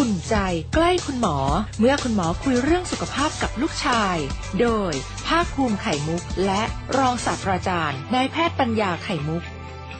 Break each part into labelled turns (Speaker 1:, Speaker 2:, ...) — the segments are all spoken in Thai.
Speaker 1: อุ่นใจใกล้คุณหมอเมื่อคุณหมอคุยเรื่องสุขภาพกับลูกชายโดยภาคภูมิไข่มุกและรองศาสตราจารย์นายแพทย์ปัญญาไข่มุก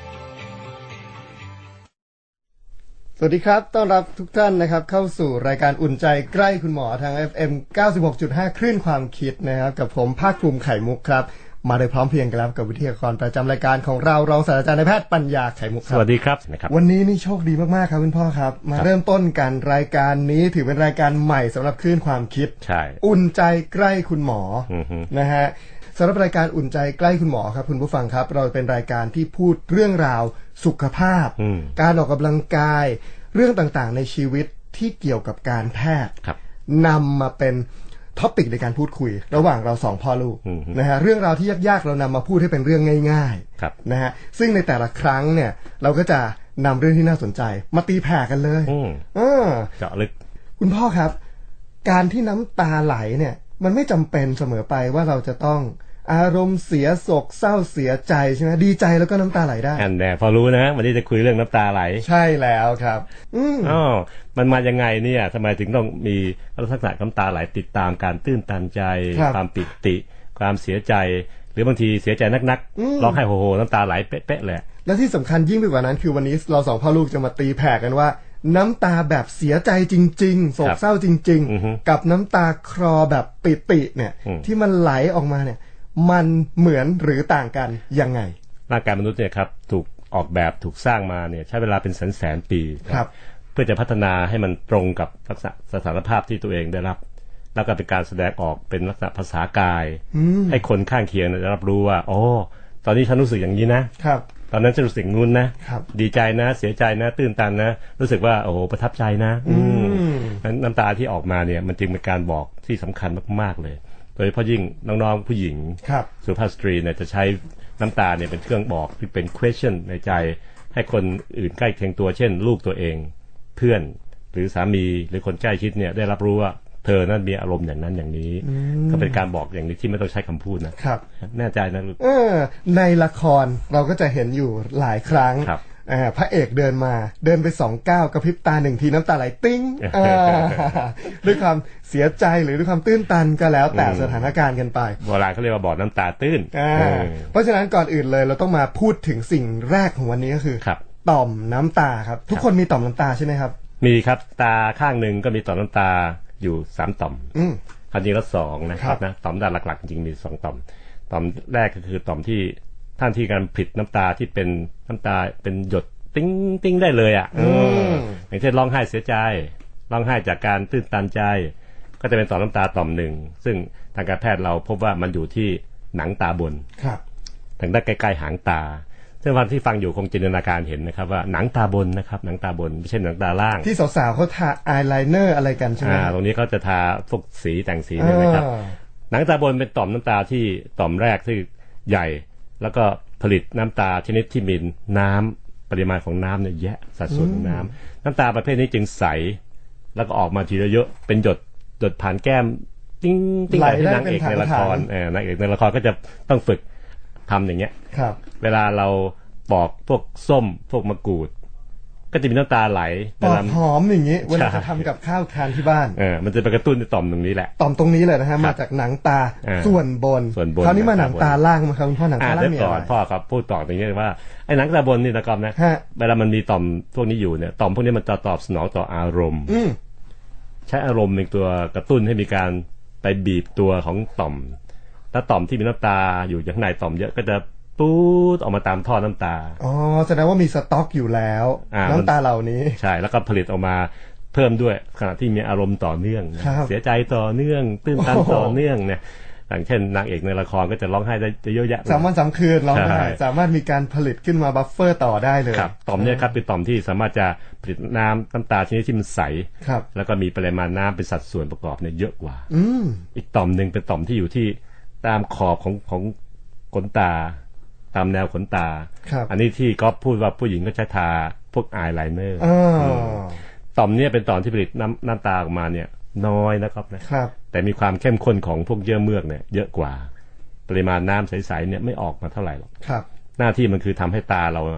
Speaker 2: สวัสดีครับต้อนรับทุกท่านนะครับเข้าสู่รายการอุ่นใจใกล้คุณหมอทาง FM 96.5 คลื่นความคิดนะครับกับผมภาคภูมิไข่มุกครับมาโดยพร้อมเพรียงกันแล้วกับวิทยากรประจำรายการของเรารองศาสตราจารย์นายแพทย์ปัญญาไข่มุกครับ
Speaker 3: สวัสดีครับ
Speaker 2: วันนี้นี่โชคดีมากๆครับคุณพ่อครับมาเริ่มต้นกันรายการนี้ถือเป็นรายการใหม่สำหรับคลื่นความคิด
Speaker 3: ใช่
Speaker 2: อุ่นใจใกล้คุณหมอนะฮะสำหรับรายการอุ่นใจใกล้คุณหมอครับคุณผู้ฟังครับเราเป็นรายการที่พูดเรื่องราวสุขภาพการออกกำลังกายเรื่องต่างๆในชีวิตที่เกี่ยวกับการแพทย์นำมาเป็นท็อปิกในการพูดคุยระหว่างเราสองพ่อลูกนะฮะเรื่องราวที่ยากๆเรานำมาพูดให้เป็นเรื่องง่ายๆนะฮะซึ่งในแต่ละครั้งเนี่ยเราก็จะนำเรื่องที่น่าสนใจมาตีแผ่กันเลย
Speaker 3: เจาะลึก
Speaker 2: คุณพ่อครับการที่น้ำตาไหลเนี่ยมันไม่จำเป็นเสมอไปว่าเราจะต้องอารมณ์เสียโศกเศร้าเสียใจใช่ไหมดีใจแล้วก็น้ำตาไหลได้
Speaker 3: อันแน่พอรู้นะวันนี้จะคุยเรื่องน้ำตาไหล
Speaker 2: ใช่แล้วครับ
Speaker 3: มันมายังไงเนี่ยทำไมถึงต้องมีลักษณะน้ำตาไหลติดตามการตื้นตันใจความปิติความเสียใจหรือบางทีเสียใจนักๆร้องไห้โฮโฮน้ำตาไหลเป๊ะๆเลย
Speaker 2: และที่สำคัญยิ่งไปกว่านั้นคือวันนี้เราสองพ่อลูกจะมาตีแผ่กันว่าน้ำตาแบบเสียใจจริงๆโศกเศร้าจริงๆกับน้ำตาคลอแบบปิติเนี่ยที่มันไหลออกมาเนี่ยมันเหมือนหรือต่างกันยังไง
Speaker 3: ร่างกายมนุษย์เนี่ยครับถูกออกแบบถูกสร้างมาเนี่ยใช้เวลาเป็นแสนปีเพื่อจะพัฒนาให้มันตรงกับลักษณะสถานภาพที่ตัวเองได้รับแล้วก็เป็นการแสดงออกเป็นลักษณะภาษากายให้คนข้างเคียงได้รับรู้ว่าโอ้ตอนนี้ฉันรู้สึกอย่างนี้นะครับตอนนั้นฉันรู้สึกงูนนะดีใจนะเสียใจนะตื้นตันนะรู้สึกว่าโอ้โหประทับใจนะน้ำตาที่ออกมาเนี่ยมันจึงเป็นการบอกที่สำคัญมากๆเลยโดยเฉพาะยิ่งน้องๆผู้หญิงสุภาพสตรีเนี่ยจะใช้น้ำตาเนี่ยเป็นเครื่องบอกที่เป็น question ในใจให้คนอื่นใกล้เคียงตัวเช่นลูกตัวเองเพื่อนหรือสามีหรือคนใกล้ชิดเนี่ยได้รับรู้ว่าเธอนั้นมีอารมณ์อย่างนั้นอย่างนี้ก็เป็นการบอกอย่างนี้ที่ไม่ต้องใช้คำพูดนะครับแน่ใจนะลูก
Speaker 2: ในละครเราก็จะเห็นอยู่หลายครั้งพระเอกเดินมาเดินไป2 ก้าวกระพริบตา1ทีน้ำตาไหลติ้งด้วยความเสียใจหรือด้วยความตื้นตันก็แล้วแต่สถานการณ์กันไป
Speaker 3: โบราณเขาเรียกว่าบ่อน้ำตาตื้น
Speaker 2: เพราะฉะนั้นก่อนอื่นเลยเราต้องมาพูดถึงสิ่งแรกของวันนี้ก็คือต่อมน้ำตาครับทุกคนมีต่อมน้ำตาใช่ไหมครับ
Speaker 3: มีครับตาข้างหนึ่งก็มีต่อมน้ำตาอยู่3 ต่อมความจริงแล้ว2นะครับนะต่อมน้ำตาหลักๆจริงมี2 ต่อมต่อมแรกก็คือต่อมที่ท่านที่การผลิตน้ำตาที่เป็นน้ำตาเป็นหยดติ้งติ้งได้เลยอย่างเช่นร้องไห้เสียใจร้องไห้จากการตื้นตันใจก็จะเป็นต่อมน้ำตาต่อมหนึ่งซึ่งทางการแพทย์เราพบว่ามันอยู่ที่หนังตาบนทางด้านใกล้ๆหางตาซึ่งวันที่ฟังอยู่คงจินตนาการเห็นนะครับว่าหนังตาบนนะครับหนังตาบนไม่ใช่หนังตาล่าง
Speaker 2: ที่สาวๆเขาทาอายไลเนอร์อะไรกันใช่ไหม
Speaker 3: ตรงนี้เขาจะทาพวกสีแต่งสีเนี่ยนะครับหนังตาบนเป็นต่อมน้ำตาที่ต่อมแรกที่ใหญ่แล้วก็ผลิตน้ำตาชนิดที่มีน้ำปริมาณของน้ำเนี่ยแยะสัดส่วนของน้ำตาประเภทนี้จึงใสแล้วก็ออกมาทีละเยอะเป็นหยดผ่านแก้มติ้งติ้งที่นางเอกในละครนางเอกในละครก็จะต้องฝึกทำอย่างเงี้ยเวลาเราปอกพวกส้มพวกมะกรูดก็จะมีน้ำตาไหล
Speaker 2: ปอกหอมอย่างนี้เวลาจะทำกับข้าวทานที่บ้าน
Speaker 3: มันจะไปกระตุ้นในต่อมตรงนี้แหละ
Speaker 2: ต่อมตรงนี้เลยนะฮะมาจากหนังตาส่วนบนคราวนี้มาหนังตาล่างมาครับคุณพ่อหนังตาล่างมีอะไร
Speaker 3: พ่อครับพูดต่อตรงนี้ว่าไอ้หนังตาบนนี่นะครับนะเวลามันมีต่อมพวกนี้อยู่เนี่ยต่อมพวกนี้มันจะตอบสนองต่ออารมณ์ใช้อารมณ์เป็นตัวกระตุ้นให้มีการไปบีบตัวของต่อมถ้าต่อมที่มีน้ำตาอยู่ข้างในต่อมเยอะก็จะปูดออกมาตามท่อน้ำตา
Speaker 2: แสดงว่ามีสต็อกอยู่แล้วน้ำตาเหล่านี้
Speaker 3: ใช่แล้วก็ผลิตออกมาเพิ่มด้วยขณะที่มีอารมณ์ต่อเนื่องเสียใจต่อเนื่องตื้นตันต่อเนื่องเนี่ยอย่างเช่นนางเอกในละครก็จะร้องไห้ได้เยอะแยะ
Speaker 2: 3 วัน 3 คืนร้องไห้สามารถมีการผลิตขึ้นมาบัฟเฟอร์ต่อได้เลย
Speaker 3: ครับต่อมเนี่ยครับเป็นต่อมที่สามารถจะผลิตน้ำตาชนิดที่มันใสแล้วก็มีปริมาณน้ำเป็นสัดส่วนประกอบเนี่ยเยอะกว่าอีกต่อมนึงเป็นต่อมที่อยู่ที่ตามขอบของขนตาตามแนวขนตาอันนี้ที่ก็พูดว่าผู้หญิงก็ใช้ทาพวกอายไลเนอร์ต่อมเนี่ยเป็นต่อมที่ผลิตน้ำตาออกมาเนี่ยน้อยนะครับแต่มีความเข้มข้นของพวกเยื่อเมือกเนี่ยเยอะกว่าปริมาณน้ำใสๆเนี่ยไม่ออกมาเท่าไหร่หรอกหน้าที่มันคือทำให้ตาเรา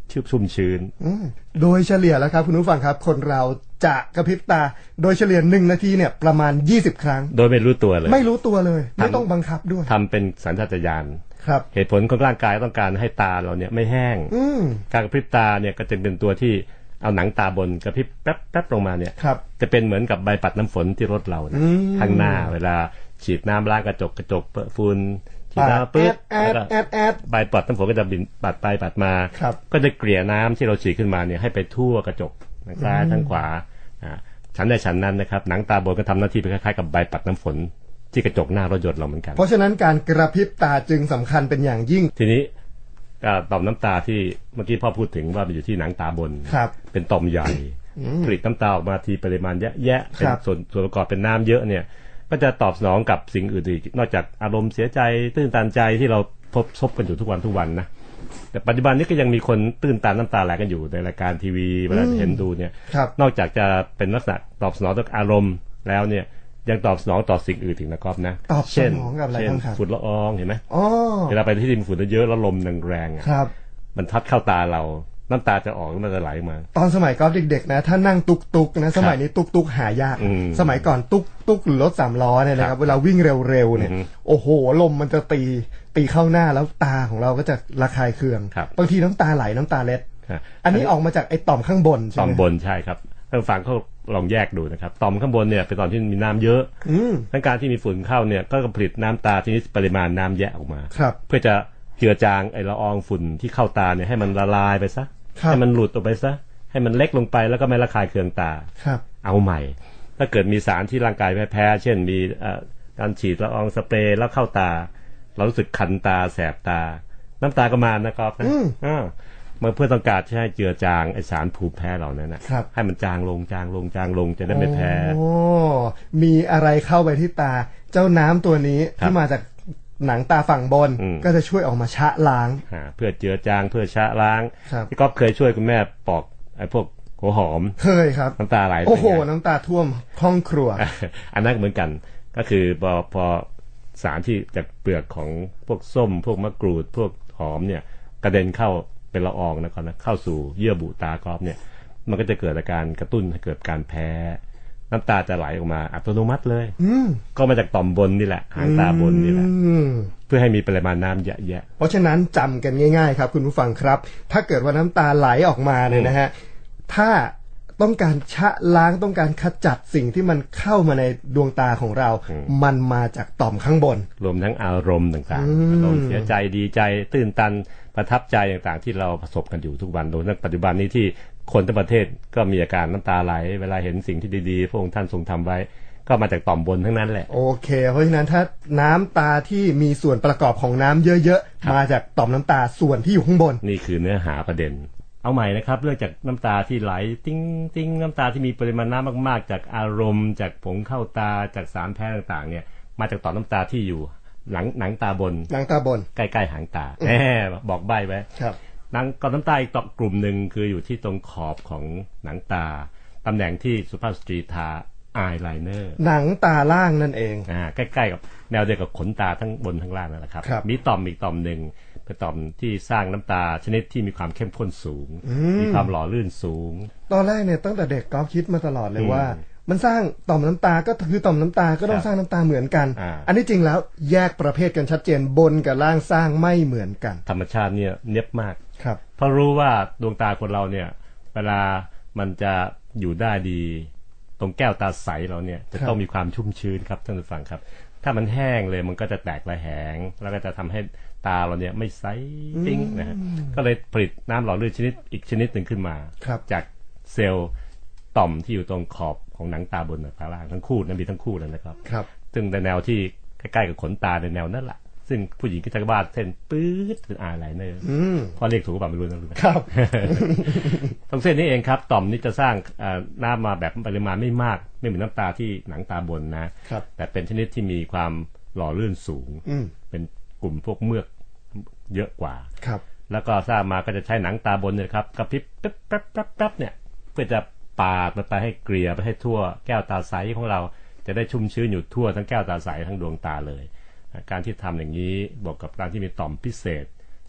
Speaker 3: ชุ่มชื้น
Speaker 2: โดยเฉลี่ยแล้วครับคุณผู้ฟังครับคนเราจะกระพริบตาโดยเฉลี่ย1 นาทีเนี่ยประมาณ20 ครั้ง
Speaker 3: โดยไม่รู้ตัวเลย
Speaker 2: ไม่ต้องบังคับด้วย
Speaker 3: ทำเป็นสัญชาตญาณ
Speaker 2: ครับ
Speaker 3: เหตุผลของร่างกายต้องการให้ตาเราเนี่ยไม่แห้งการกระพริบตาเนี่ยก็จะเป็นตัวที่เอาหนังตาบนกระพริบแป๊บลงมาเนี่ยจะเป็นเหมือนกับใบปัดน้ำฝนที่รถเราข้างหน้าเวลาฉีดน้ำล้างกระจกฝุ่นฉีดน้ำปึ๊บใบปัดน้ำฝนก็จะบินปัดไปปัดมาก็จะเกลี่ยน้ำที่เราฉีดขึ้นมาเนี่ยให้ไปทั่วกระจกทั้งซ้ายทั้งขวาชั้นใดชั้นนั้นนะครับหนังตาบนก็ทำหน้าที่เป็นคล้ายๆกับใบปัดน้ำฝนที่กระจกหน้ารถยนต์เราเหมือนกัน
Speaker 2: เพราะฉะนั้นการกระพริบตาจึงสำคัญเป็นอย่างยิ่ง
Speaker 3: ทีนี้ต่อมน้ำตาที่เมื่อกี้พ่อพูดถึงว่ามันอยู่ที่หนังตาบนเป็นต่อมใหญ่ผลิตน้ำตาออกมาทีปริมาณแยะเป็นส่วนประกอบเป็นน้ำเยอะเนี่ยก็จะตอบสนองกับสิ่งอื่นอีกนอกจากอารมณ์เสียใจตื้นตันใจที่เราพบกันอยู่ทุกวันนะแต่ปัจจุบันนี้ก็ยังมีคนตื้นตันน้ำตาไหลกันอยู่ในรายการทีวีเวลาเห็นดูเนี่ยนอกจากจะเป็นลักษณะตอบสนองต่ออารมณ์แล้วเนี่ยยังตอบสนองต่อสิ่งอื่นถึงนะครับนะ
Speaker 2: เช่น
Speaker 3: ฝุ่นละอองเห็นไหมเวลาไปที่ดินฝุ่นเยอะแล้วลมแรงๆมันพัดเข้าตาเราน้ำตาจะออกมันจะไหลมา
Speaker 2: ตอนสมัยก็เด็กๆนะถ้านั่งตุกๆนะสมัยนี้ตุกๆหายากสมัยก่อนตุกหรือรถ3 ล้อเนี่ยนะครับเวลาวิ่งเร็วๆเนี่ยโอ้โหลมมันจะตีเข้าหน้าแล้วตาของเราก็จะระคายเคืองบางทีน้ำตาไหลน้ำตาเล็ดอันนี้ออกมาจากไอ้ต่อมข้างบนใช่ไหม
Speaker 3: ต่อมบนใช่ครับท่านฟังเขาลองแยกดูนะครับต่อมข้างบนเนี่ยเป็นตอนที่มีน้ำเยอะทั้งการที่มีฝุ่นเข้าเนี่ยก็ผลิตน้ำตาที่นี้ปริมาณน้ำแยะออกมาเพื่อจะเจือจางไอ้ละอองฝุ่นที่เข้าตาเนี่ยให้มันละลายไปซะให้มันหลุดออกไปซะให้มันเล็กลงไปแล้วก็ไม่ระคายเคืองตาเอาใหม่ถ้าเกิดมีสารที่ร่างกายแพ้เช่นมีการฉีดละอองสเปรย์แล้วเข้าตาเรารู้สึกคันตาแสบตาน้ำตาก็มานะครับเมื่อเพื่อต้องการให้เจือจางไอสารภูมิแพ้เหล่านั้นนะให้มันจางลงจะได้ไม่แพ้
Speaker 2: มีอะไรเข้าไปที่ตาเจ้าน้ำตัวนี้ที่มาจากหนังตาฝั่งบนก็จะช่วยออกมาชะล้าง
Speaker 3: เพื่อเจือจางเพื่อชะล้างพี่ก๊อฟเคยช่วยคุณแม่ปอกไอพวกหัวหอม
Speaker 2: เคยครับ
Speaker 3: น้ำตาไหล
Speaker 2: โอ้โหน้ำตาท่วมห้องครัว
Speaker 3: อันนั้นเหมือนกันก็คือพอสารที่จากเปลือกของพวกส้มพวกมะกรูดพวกหอมเนี่ยกระเด็นเข้าเป็นละอองนะครับนะเข้าสู่เยื่อบุตากอฟเนี่ยมันก็จะเกิดอาการกระตุ้นให้เกิดการแพ้น้ำตาจะไหลออกมาอัตโนมัติเลยก็มาจากต่อมบนนี่แหละหางตาบนนี่แหละเพื่อให้มีปริมาณน้ำเยอะ
Speaker 2: เพราะฉะนั้นจำกันง่ายๆครับคุณผู้ฟังครับถ้าเกิดว่าน้ำตาไหลออกมาเนี่ยนะฮะถ้าต้องการชะล้างต้องการขจัดสิ่งที่มันเข้ามาในดวงตาของเรามันมาจากต่อมข้างบน
Speaker 3: รวมทั้งอารมณ์ต่างๆอารมณ์เสียใจดีใจตื้นตันประทับใจต่างๆที่เราประสบกันอยู่ทุกวันโดยปัจจุบันนี้ที่คนทั้งประเทศก็มีอาการน้ำตาไหลเวลาเห็นสิ่งที่ดีๆพระองค์ท่านทรงทำไว้ก็มาจากต่อมบนทั้งนั้นแหละ
Speaker 2: โอเคเพราะฉะนั้นถ้าน้ำตาที่มีส่วนประกอบของน้ำเยอะๆมาจากต่อมน้ำตาส่วนที่อยู่ข้างบน
Speaker 3: นี่คือเนื้อหาประเด็นเอาใหม่นะครับเรื่องจากน้ำตาที่ไหลติ้งน้ำตาที่มีปริมาณน้ำมากๆจากอารมณ์จากผงเข้าตาจากสารแพ้ต่างๆเนี่ยมาจากต่อมน้ำตาที่อยู่หนังตาบนใกล้ๆหางตาบอกใบ้ไว้หนังก้อนน้ำตาอีกกลุ่มหนึ่งคืออยู่ที่ตรงขอบของหนังตาตำแหน่งที่สุภาพสตรีทาอายไลเนอร์
Speaker 2: หนังตาล่างนั่นเอง
Speaker 3: ใกล้ๆกับแนวเดียวกับขนตาทั้งบนทั้งล่างนั่นแหละครับมีต่อมอีกต่อมหนึ่งเป็นต่อมที่สร้างน้ำตาชนิดที่มีความเข้มข้นสูงมีความหล่อลื่นสูง
Speaker 2: ตอนแรกเนี่ยตั้งแต่เด็กก็คิดมาตลอดเลยว่ามันสร้างต่อมน้ำตาก็คือต่อมน้ำตาก็ต้องสร้างน้ำตาเหมือนกันอันนี้จริงแล้วแยกประเภทกันชัดเจนบนกับล่างสร้างไม่เหมือนกัน
Speaker 3: ธรรมชาติเนี่ยเนียบมาก
Speaker 2: ครับ
Speaker 3: เพราะรู้ว่าดวงตาคนเราเนี่ยเวลามันจะอยู่ได้ดีตรงแก้วตาใสเราเนี่ยจะต้องมีความชุ่มชื้นครับท่านผู้ฟังครับถ้ามันแห้งเลยมันก็จะแตกระแหงแล้วก็จะทำให้ตาเราเนี่ยไม่ใสปิ้งนะฮะก็เลยผลิตน้ำหล่อลื่นชนิดอีกชนิดหนึ่งขึ้นมาจากเซลล์ต่อมที่อยู่ตรงขอบของหนังตาบนตาล่างทั้งคู่นั้นมีทั้งคู่เลยนะครับซึ่งในแนวที่ใกล้ๆกับขนตาในแนวนั้นแหละซึ่งผู้หญิงก็จะวาดเส้นปื๊ดเป็นอายไลเนอร์พอเรียกถูกป่ะไม่รู้
Speaker 2: นะครับ
Speaker 3: ตรงเส้นนี้เองครับต่อมนี้จะสร้างน้ำมาแบบปริมาณไม่มากไม่เหมือนน้ำตาที่หนังตาบนนะแต่เป็นชนิดที่มีความหล่อลื่นสูงเป็นกลุ่มพวกเมือกเยอะกว่าแล้วก็สร้างมาก็จะใช้หนังตาบนเนี่ยครับกระพริบแป๊บเนี่ยเพื่อจะปาดมันไปให้เกลี่ยไปให้ทั่วแก้วตาใสของเราจะได้ชุ่มชื้นอยู่ทั่วทั้งแก้วตาใสทั้งดวงตาเลยการที่ทำอย่างนี้บวกกับการที่มีต่อมพิเศษ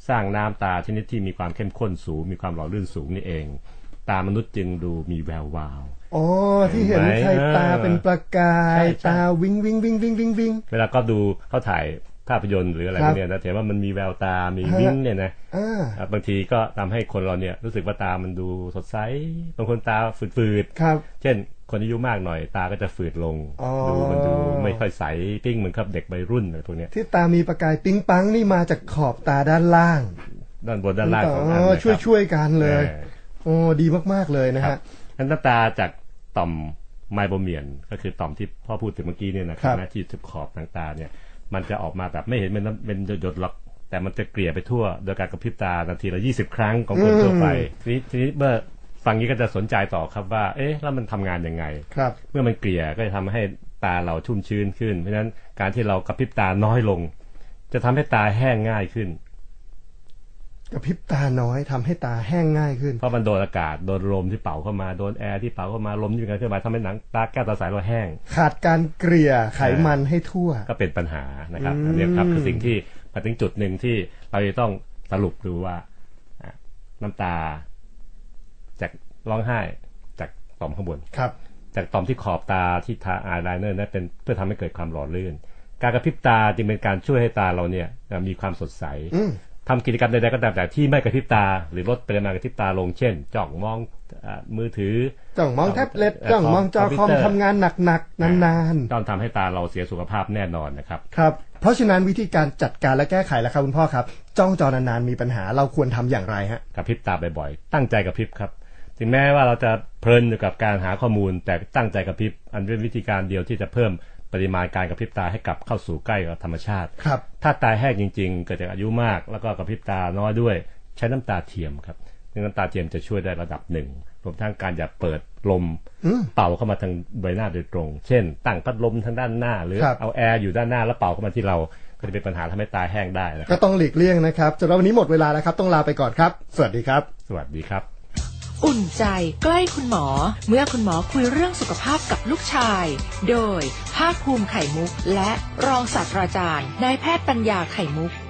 Speaker 3: สร้างน้ำตาชนิดที่มีความเข้มข้นสูงมีความหล่อลื่นสูงนี่เองตามนุษย์จึงดูมีแวววาว
Speaker 2: อ๋อที่เห็นใครตาเป็นประกายตาวิงวิงวิงวิงวิงวิง
Speaker 3: เวลาก็ดูเขาถ่ายภาพยนตร์หรืออะไรพวกนี้นะเห็นว่ามันมีแววตามีวิงเนี่ยนะบางทีก็ทำให้คนเราเนี่ยรู้สึกว่าตามันดูสดใสบางคนตาฝืดๆเช่นคนอายุมากหน่อยตาก็จะฝืดลงมันดูไม่ค่อยใสปิ้งเหมือนกับเด็กวัยรุ่นอะไรพวกนี้
Speaker 2: ที่ตามีประกายปิ๊งปังนี่มาจากขอบตาด้านล่าง
Speaker 3: ด้านบนด้านล่างของอั
Speaker 2: นช่วยกันเลยโอ้ดีมากๆเลยนะฮะ
Speaker 3: น้ำตาจากต่อมไมโบเมียนก็คือต่อมที่พ่อพูดถึงเมื่อกี้เนี่ยนะครับที่ถึงขอบต่างๆเนี่ยมันจะออกมาแบบไม่เห็นเป็นหยดๆหรอกแต่มันจะเกลี่ยไปทั่วโดยการกระพริบตานาทีละ20 ครั้งของคนทั่วไปทีนี้เมื่อฟังนี้ก็จะสนใจต่อครับว่าเอ๊ะแล้วมันทำงานยังไงเมื่อมันเกลี่ยก็จะทำให้ตาเราชุ่มชื้นขึ้นเพราะฉะนั้นการที่เรากระพริบตาน้อยลงจะทำให้ตาแห้งง่ายขึ้น
Speaker 2: กระพริบตาน้อยทำให้ตาแห้งง่ายขึ้น
Speaker 3: เพราะมันโดนอากาศโดนลมที่เป่าเข้ามาโดนแอร์ที่เป่าเข้ามาลมที่มีการเคลื่อนไหวทำให้หนังตาแก้วตาใสเราแห้ง
Speaker 2: ขาดการเกลี่ยไขมันให้ทั่ว
Speaker 3: ก็เป็นปัญหานะครับอันนี้ครับคือสิ่งที่มาถึงจุดหนึ่งที่เราจะต้องสรุปดูว่าน้ำตาจากร้องไห้จากต่อมข้างบนจากต่อมที่ขอบตาที่ทาอายไลเนอร์นั้นเป็นเพื่อทำให้เกิดความหล่อลื่นการกระพริบตาจึงเป็นการช่วยให้ตาเราเนี่ยมีความสดใสทำกิจกรรมใดๆก็ตามแต่ที่ไม่กระพริบตาหรือลดปริมาณกระพริบตาลงเช่นจ้องมองมือถือ
Speaker 2: จ้องมองแท็บเล็ตจ้องมองจอคอมทำงานหนักๆนาน
Speaker 3: ๆต้องทำให้ตาเราเสียสุขภาพแน่นอนนะครับ
Speaker 2: ครับเพราะฉะนั้นวิธีการจัดการและแก้ไขแล้วครับคุณพ่อครับจ้องจอนานๆมีปัญหาเราควรทำอย่างไรฮะ
Speaker 3: กระพริบตาบ่อยๆตั้งใจกระพริบครับถึงแม้ว่าเราจะเพลินอยู่กับการหาข้อมูลแต่ตั้งใจกระพริบอันเป็นวิธีการเดียวที่จะเพิ่มปริมาณการกระพริบตาให้กลับเข้าสู่ใกล้กับธรรมชาติถ้าตาแห้งจริงๆเกิดจากอายุมากแล้วก็กระพริบตาน้อยด้วยใช้น้ำตาเทียมครับน้ำตาเทียมจะช่วยได้ระดับหนึ่งรวมทั้งการอย่าเปิดลมเป่าเข้ามาทางใบหน้าโดยตรงเช่นตั้งพัดลมทางด้านหน้าหรือเอาแอร์อยู่ด้านหน้าแล้วเป่าเข้ามาที่เราก็จะเป็นปัญหาทำให้ตาแห้งได้นะครับ
Speaker 2: ก็ต้องหลีกเลี่ยงนะครับสำหรับวันนี้หมดเวลาแล้วครับต้องลาไปก่อนครับสวัสดีครับ
Speaker 3: สวัสดีครับ
Speaker 1: อุ่นใจใกล้คุณหมอเมื่อคุณหมอคุยเรื่องสุขภาพกับลูกชายโดยภาคภูมิไข่มุกและรองศาสตราจารย์นายแพทย์ปัญญาไข่มุก